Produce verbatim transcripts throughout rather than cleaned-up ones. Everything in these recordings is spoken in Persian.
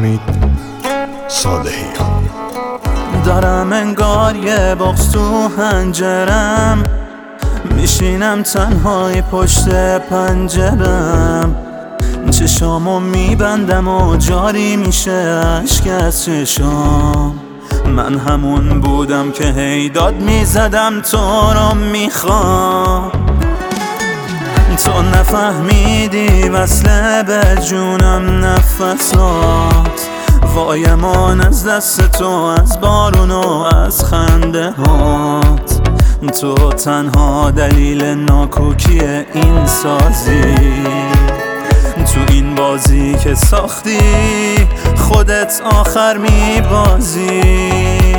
حمید صالحیان. دارم انگار یه بغض تو هنجرم، میشینم تنهای پشت پنجرم، چشامو میبندم و جاری میشه اشک از چشام. من همون بودم که هی داد میزدم تو رو میخوام، تو نفهمیدی وصله به جونم نفسات. وای امان از دست تو، از بارون و از خنده هات. تو تنها دلیل ناکوکی این سازی، تو این بازی که ساختی خودت آخر میبازی.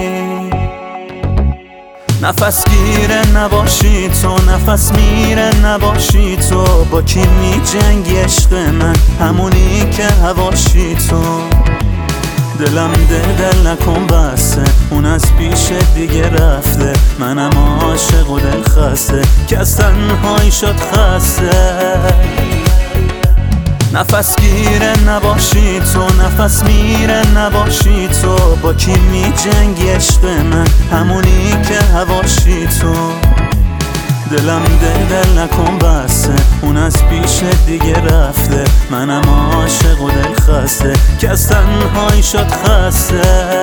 نفس گیره نباشی تو، نفس میره نباشی تو، با کی میجنگی عشق من؟ همونی که هواشی تو. دلم دل دل نکن بسته، اون از پیش دیگه رفته، منم عاشق و دل خسته که از تنهایی شد خسته. نفس گیره نباشی تو، نفس میره نباشی تو، با کی میجنگی عشق من؟ همونی که هواشی تو. دلم دل دل نکن بسته، اون از پیش دیگه رفته، منم عاشق و دل خسته که از تنهایی شد خسته.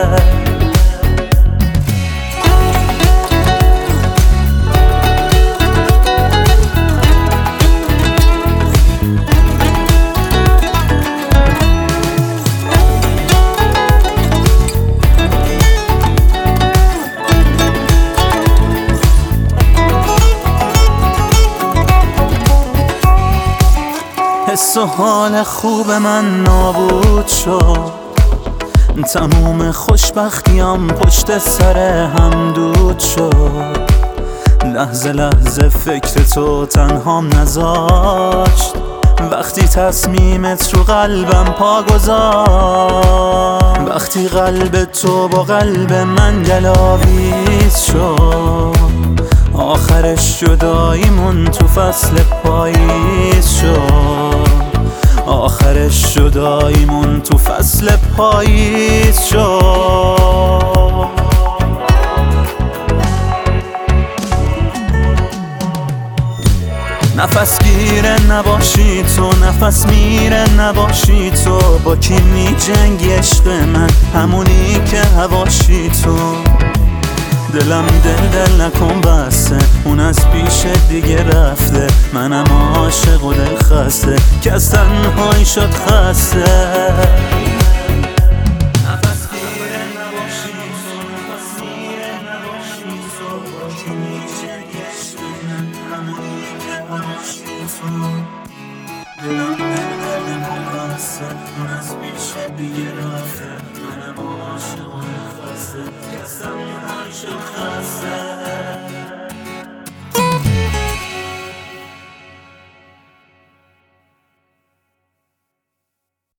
حس و حال خوب من نابود شد، تموم خوشبختیام پشت سر هم دود شد. لحظه لحظه فکر تو تنهام نذاشت، وقتی تصمیمت رو قلبم پا گذاشت. وقتی قلب تو با قلب من گلاویز شد، آخرش جداییمون تو فصل پاییز شد. آخرش جداییمون تو فصل پاییز شد. نفس گیره نباشی تو، نفس میره نباشی تو، با کی میجنگی عشق من؟ همونی که هواشی تو. دلم دل دل نکن بسته، اون از پیش دیگه رفته، منم عاشق و دل خسته که از تنهایی شد خسته. نفس گیره نباشی تو، نفس میره نباشی تو، با کی میجنگی عشق من؟ همونی که هواشی تو. دلم دل دل نکن بسته، اون از پیش دیگه رفته، منم عاشق